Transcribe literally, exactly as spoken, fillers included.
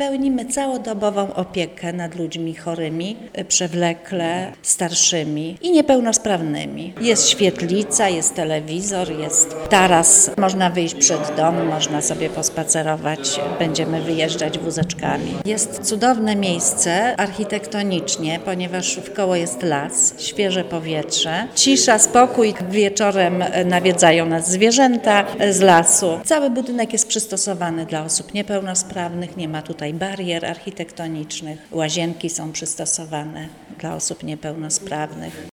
Pełnimy całodobową opiekę nad ludźmi chorymi, przewlekle, starszymi i niepełnosprawnymi. Jest świetlica, jest telewizor, jest taras, można wyjść przed dom, można sobie pospacerować, będziemy wyjeżdżać wózeczkami. Jest cudowne miejsce architektonicznie, ponieważ wkoło jest las, świeże powietrze, cisza, spokój. Wieczorem nawiedzają nas zwierzęta z lasu. Cały budynek jest przystosowany dla osób niepełnosprawnych, nie ma tutaj barier architektonicznych. Łazienki są przystosowane dla osób niepełnosprawnych.